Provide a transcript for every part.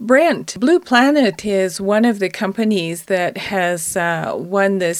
Brent, Blue Planet is one of the companies that has won the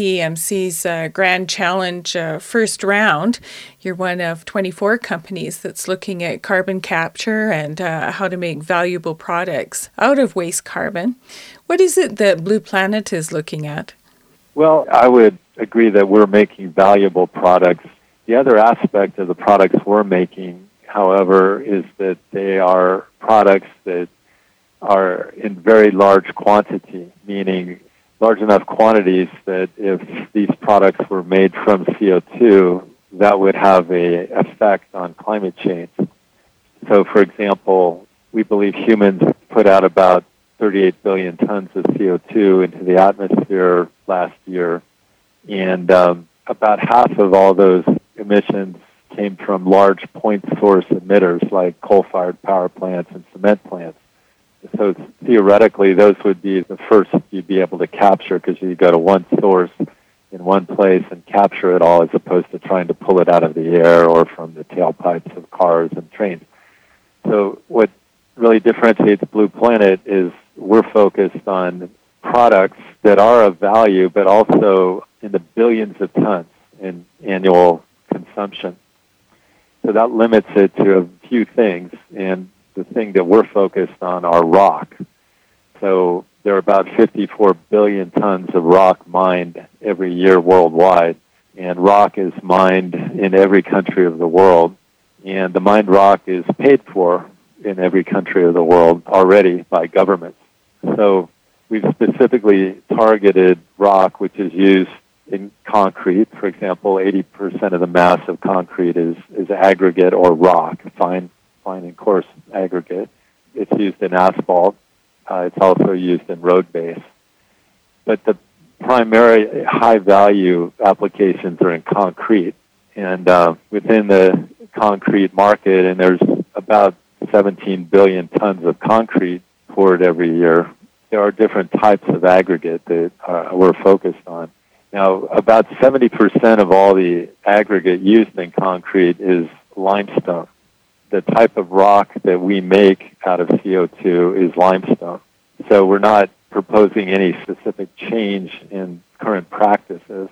CCEMC's Grand Challenge first round. You're one of 24 companies that's looking at carbon capture and how to make valuable products out of waste carbon. What is it that Blue Planet is looking at? Well, I would agree that we're making valuable products. The other aspect of the products we're making, however, is that they are products that are in very large quantity, meaning large enough quantities that if these products were made from CO2, that would have an effect on climate change. So, for example, we believe humans put out about 38 billion tons of CO2 into the atmosphere last year, and about half of all those emissions came from large point source emitters like coal-fired power plants and cement plants. So theoretically, those would be the first you'd be able to capture because you go to one source in one place and capture it all as opposed to trying to pull it out of the air or from the tailpipes of cars and trains. So what really differentiates Blue Planet is we're focused on products that are of value but also in the billions of tons in annual consumption. So that limits it to a few things, and the thing that we're focused on are rock. So there are about 54 billion tons of rock mined every year worldwide, and rock is mined in every country of the world, and the mined rock is paid for in every country of the world already by governments. So we've specifically targeted rock, which is used in concrete. For example, 80% of the mass of concrete is aggregate or rock, fine and coarse aggregate. It's used in asphalt. It's also used in road base. But the primary high-value applications are in concrete. And within the concrete market, and there's about 17 billion tons of concrete poured every year, there are different types of aggregate that we're focused on. Now, about 70% of all the aggregate used in concrete is limestone. The type of rock that we make out of CO2 is limestone. So we're not proposing any specific change in current practices.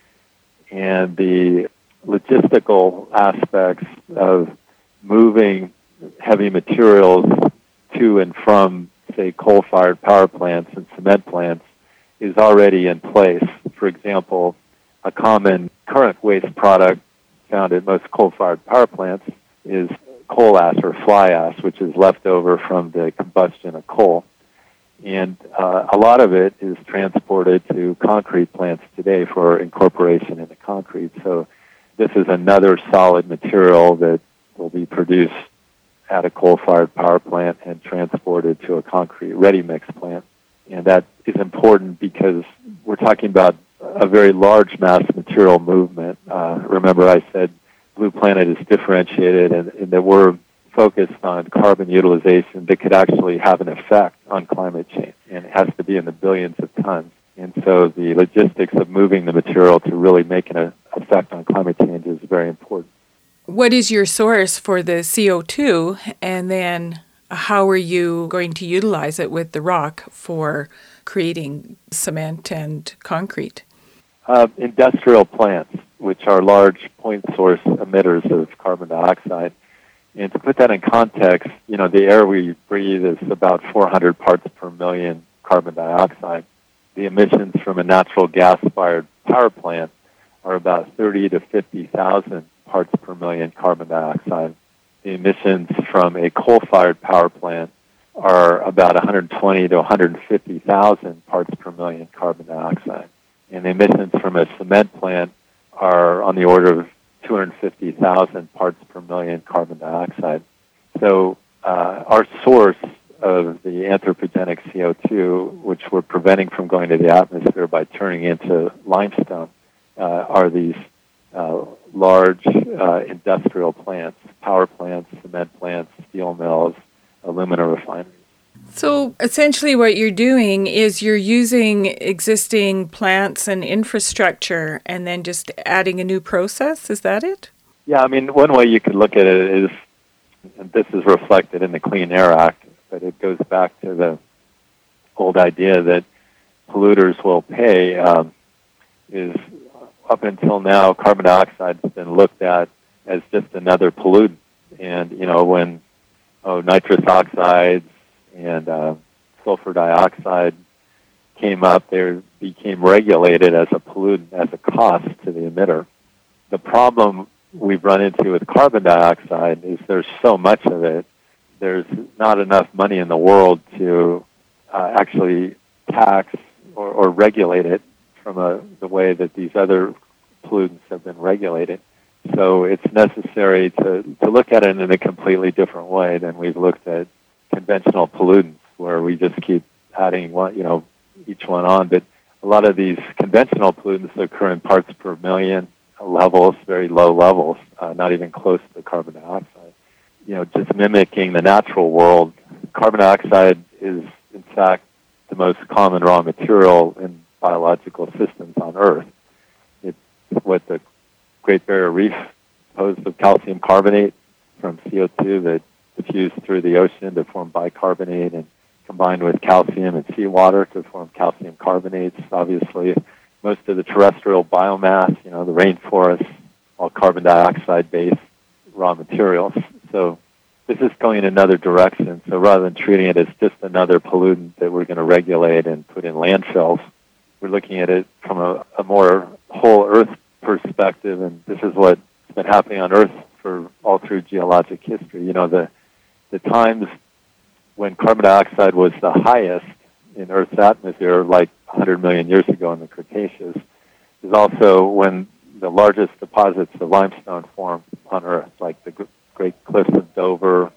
And the logistical aspects of moving heavy materials to and from, say, coal-fired power plants and cement plants is already in place. For example, a common current waste product found at most coal-fired power plants is coal ash or fly ash, which is left over from the combustion of coal. And a lot of it is transported to concrete plants today for incorporation into concrete. So this is another solid material that will be produced at a coal-fired power plant and transported to a concrete ready-mix plant. And that is important because we're talking about a very large mass material movement. Remember I said Blue Planet is differentiated in that we're focused on carbon utilization that could actually have an effect on climate change, and it has to be in the billions of tons. And so the logistics of moving the material to really make an effect on climate change is very important. What is your source for the CO2, and then how are you going to utilize it with the rock for creating cement and concrete? Industrial plants, which are large point source emitters of carbon dioxide. And to put that in context, the air we breathe is about 400 parts per million carbon dioxide. The emissions from a natural gas-fired power plant are about 30 to 50,000 parts per million carbon dioxide. The emissions from a coal-fired power plant are about 120 to 150,000 parts per million carbon dioxide. And the emissions from a cement plant are on the order of 250,000 parts per million carbon dioxide. So our source of the anthropogenic CO2, which we're preventing from going to the atmosphere by turning into limestone, are these large industrial plants, power plants, cement plants, steel mills, aluminum refineries. So essentially what you're doing is you're using existing plants and infrastructure and then just adding a new process, is that it? Yeah, one way you could look at it is, and this is reflected in the Clean Air Act, but it goes back to the old idea that polluters will pay. Is up until now, carbon dioxide has been looked at as just another pollutant. And, when nitrous oxides and sulfur dioxide came up, they became regulated as a pollutant, as a cost to the emitter. The problem we've run into with carbon dioxide is there's so much of it, there's not enough money in the world to actually tax or regulate it from the way that these other pollutants have been regulated. So it's necessary to look at it in a completely different way than we've looked at conventional pollutants, where we just keep adding each one on. But a lot of these conventional pollutants occur in parts per million levels, very low levels, not even close to carbon dioxide. Just mimicking the natural world, carbon dioxide is, in fact, the most common raw material in biological systems on Earth. It's what the Great Barrier Reef composed of calcium carbonate from CO2 that diffused through the ocean to form bicarbonate and combined with calcium and seawater to form calcium carbonates. Obviously, most of the terrestrial biomass, the rainforests, all carbon dioxide-based raw materials. So this is going in another direction. So rather than treating it as just another pollutant that we're going to regulate and put in landfills, we're looking at it from a more whole Earth perspective, and this is what's been happening on Earth for all through geologic history. The times when carbon dioxide was the highest in Earth's atmosphere, like 100 million years ago in the Cretaceous, is also when the largest deposits of limestone formed on Earth, like the Great Cliffs of Dover,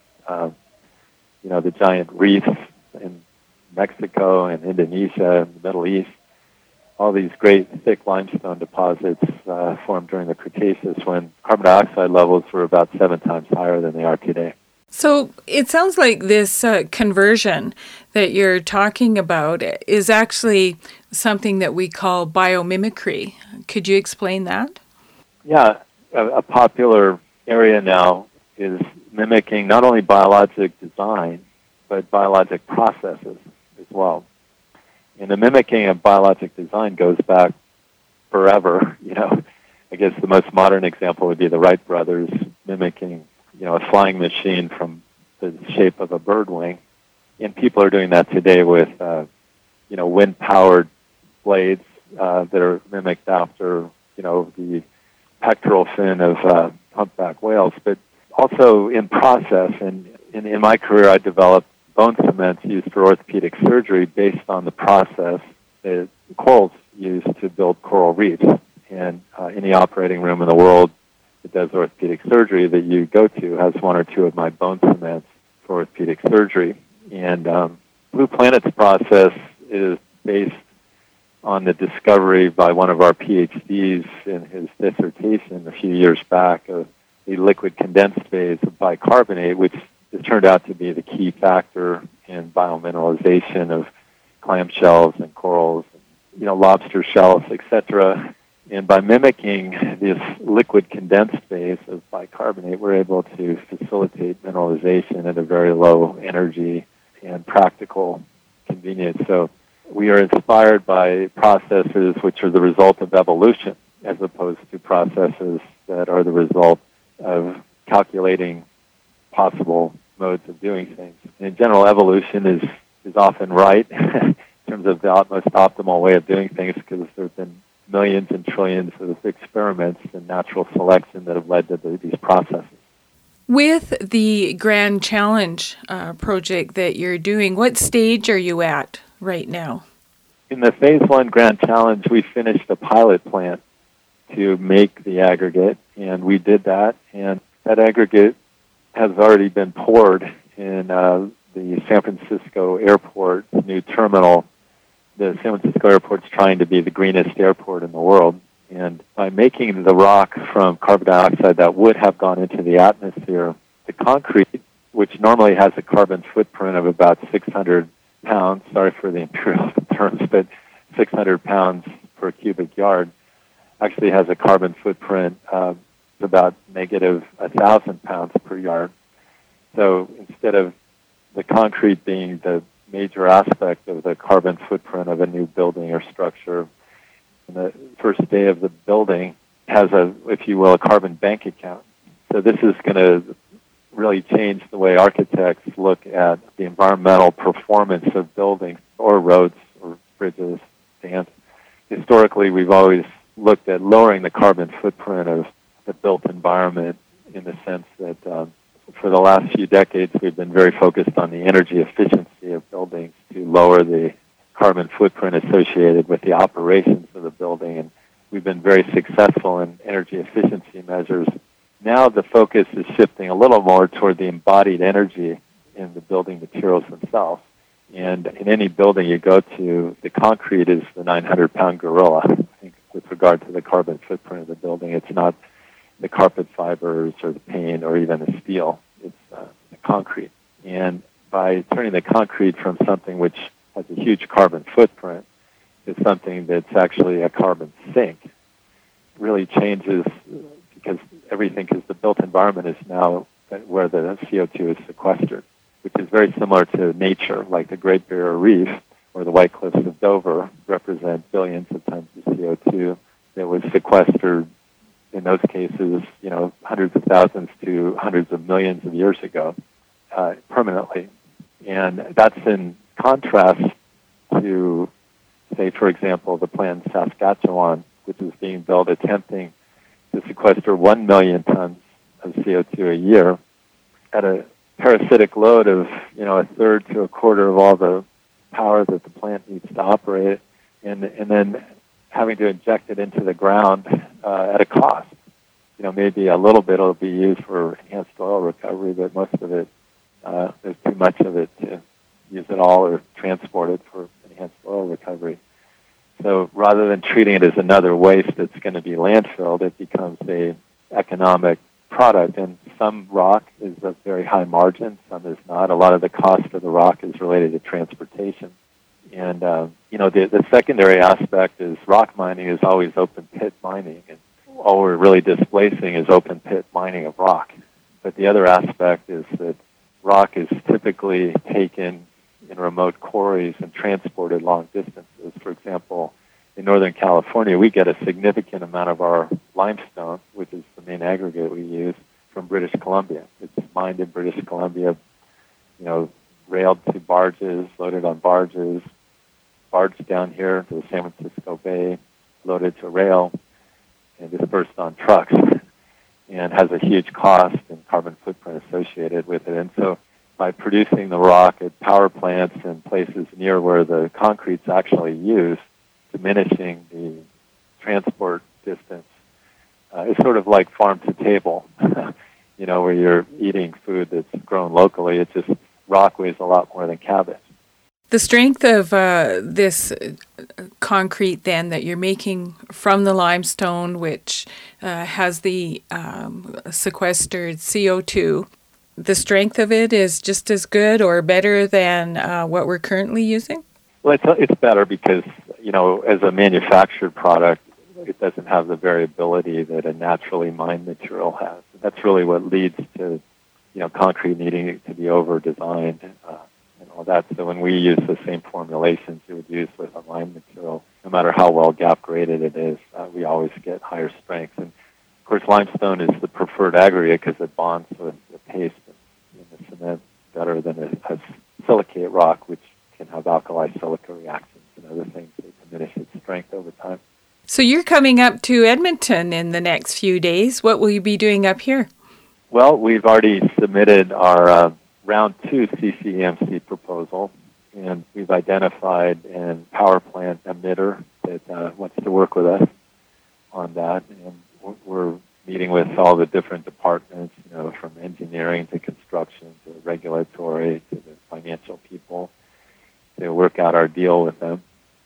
the giant reefs in Mexico and Indonesia and the Middle East. All these great thick limestone deposits formed during the Cretaceous when carbon dioxide levels were about 7 times higher than they are today. So it sounds like this conversion that you're talking about is actually something that we call biomimicry. Could you explain that? Yeah, a popular area now is mimicking not only biologic design, but biologic processes as well. And the mimicking of biologic design goes back forever. I guess the most modern example would be the Wright brothers mimicking, a flying machine from the shape of a bird wing. And people are doing that today with, wind-powered blades that are mimicked after, the pectoral fin of humpback whales. But also in process, and in my career, I developed bone cements used for orthopedic surgery based on the process that corals use to build coral reefs. And any operating room in the world that does orthopedic surgery that you go to has one or two of my bone cements for orthopedic surgery. And Blue Planet's process is based on the discovery by one of our PhDs in his dissertation a few years back of the liquid condensed phase of bicarbonate, which has turned out to be the key factor in biomineralization of clamshells and corals, lobster shells, etc. And by mimicking this liquid condensed phase of bicarbonate, we're able to facilitate mineralization at a very low energy and practical convenience. So we are inspired by processes which are the result of evolution as opposed to processes that are the result of calculating possible modes of doing things. In general, evolution is often right in terms of the most optimal way of doing things because there have been millions and trillions of experiments in natural selection that have led to these processes. With the Grand Challenge project that you're doing, what stage are you at right now? In the Phase 1 Grand Challenge, we finished a pilot plant to make the aggregate, and we did that, and that aggregate has already been poured in the San Francisco Airport new terminal. The San Francisco Airport's trying to be the greenest airport in the world, and by making the rock from carbon dioxide that would have gone into the atmosphere, the concrete, which normally has a carbon footprint of about 600 pounds, sorry for the imperial terms, but 600 pounds per cubic yard, actually has a carbon footprint of about negative 1,000 pounds per yard. So instead of the concrete being the major aspect of the carbon footprint of a new building or structure. And the first day of the building has if you will, a carbon bank account. So this is going to really change the way architects look at the environmental performance of buildings or roads or bridges, dams. Historically, we've always looked at lowering the carbon footprint of the built environment in the sense that for the last few decades, we've been very focused on the energy efficiency of buildings to lower the carbon footprint associated with the operations of the building. And we've been very successful in energy efficiency measures. Now the focus is shifting a little more toward the embodied energy in the building materials themselves. And in any building you go to, the concrete is the 900-pound gorilla, I think, with regard to the carbon footprint of the building. It's not the carpet fibers or the paint or even the steel. It's the concrete. And by turning the concrete from something which has a huge carbon footprint to something that's actually a carbon sink, really changes because the built environment is now where the CO2 is sequestered, which is very similar to nature, like the Great Barrier Reef or the White Cliffs of Dover represent billions of tons of CO2 that was sequestered in those cases, hundreds of thousands to hundreds of millions of years ago, permanently. And that's in contrast to, say, for example, the plant in Saskatchewan, which is being built attempting to sequester 1 million tons of CO2 a year at a parasitic load of, a third to a quarter of all the power that the plant needs to operate, and then having to inject it into the ground at a cost. Maybe a little bit will be used for enhanced oil recovery, but most of it, there's too much of it to use it all or transport it for enhanced oil recovery. So rather than treating it as another waste that's going to be landfilled, it becomes a economic product. And some rock is of very high margin, some is not. A lot of the cost of the rock is related to transportation. And, the secondary aspect is rock mining is always open pit mining. And all we're really displacing is open pit mining of rock. But the other aspect is that rock is typically taken in remote quarries and transported long distances. For example, in Northern California, we get a significant amount of our limestone, which is the main aggregate we use, from British Columbia. It's mined in British Columbia, railed to barges, loaded on barges, barged down here to the San Francisco Bay, loaded to rail, and dispersed on trucks, and has a huge cost and carbon footprint associated with it. And so by producing the rock at power plants and places near where the concrete's actually used, diminishing the transport distance, it's sort of like farm to table, where you're eating food that's grown locally. It's just rock weighs a lot more than cabbage. The strength of this concrete then that you're making from the limestone, which has the sequestered CO2, the strength of it is just as good or better than what we're currently using? Well, it's better because, as a manufactured product, it doesn't have the variability that a naturally mined material has. And that's really what leads to, concrete needing to be over-designed and all that. So when we use the same formulations you would use with a mined material, no matter how well gap-graded it is, we always get higher strength. And, of course, limestone is the preferred aggregate because it bonds with the paste in the cement better than a silicate rock, which can have alkali-silica reactions and other things that diminish its strength over time. So you're coming up to Edmonton in the next few days. What will you be doing up here? Well, we've already submitted our Round 2 CCEMC proposal, and we've identified a power plant emitter that wants to work with us on that. And we're meeting with all the different departments, from engineering to construction to regulatory to the financial people, to work out our deal with them.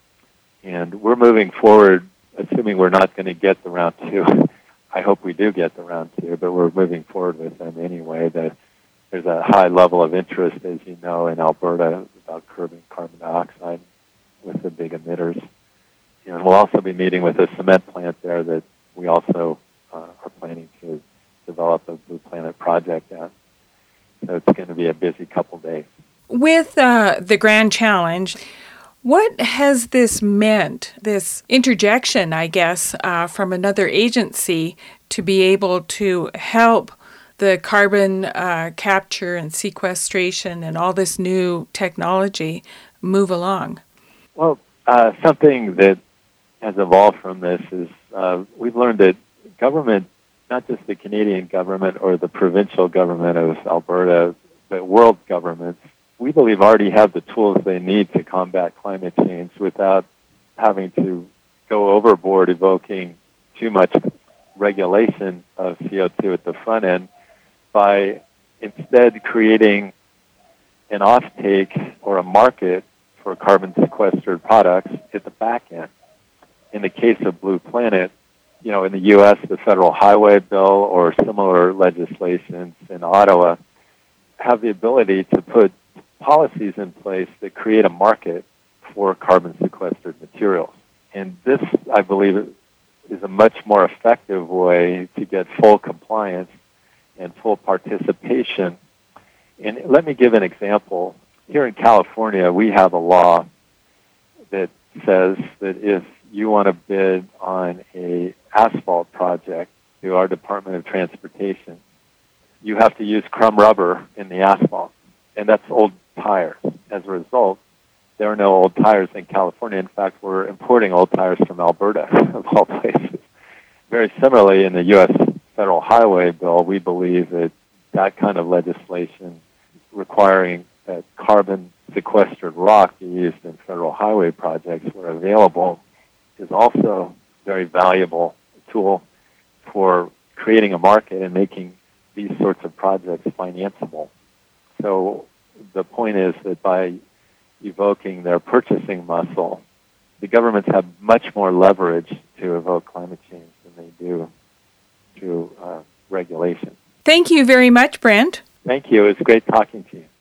And we're moving forward, assuming we're not going to get the Round 2. I hope we do get the Round 2, but we're moving forward with them anyway. There's a high level of interest, as you know, in Alberta about curbing carbon dioxide with the big emitters. And we'll also be meeting with a cement plant there that we also are planning to develop a Blue Planet project at. So it's going to be a busy couple days. with the Grand Challenge, what has this meant, this interjection, I guess, from another agency to be able to help the carbon capture and sequestration and all this new technology move along? Well, something that has evolved from this is we've learned that government, not just the Canadian government or the provincial government of Alberta, but world governments, we believe already have the tools they need to combat climate change without having to go overboard, evoking too much regulation of CO2 at the front end, by instead creating an offtake or a market for carbon sequestered products at the back end. In the case of Blue Planet, in the U.S., the Federal Highway Bill or similar legislations in Ottawa have the ability to put policies in place that create a market for carbon sequestered materials. And this, I believe, is a much more effective way to get full compliance and full participation. And let me give an example. Here in California, we have a law that says that if you want to bid on an asphalt project through our Department of Transportation, you have to use crumb rubber in the asphalt, and that's old tires. As a result, there are no old tires in California. In fact, we're importing old tires from Alberta, of all places. Very similarly, in the U.S. Federal Highway Bill, we believe that that kind of legislation requiring that carbon sequestered rock be used in federal highway projects where available is also a very valuable tool for creating a market and making these sorts of projects financeable. So the point is that by evoking their purchasing muscle, the governments have much more leverage to evoke climate change than they do through regulation. Thank you very much, Brent. Thank you. It was great talking to you.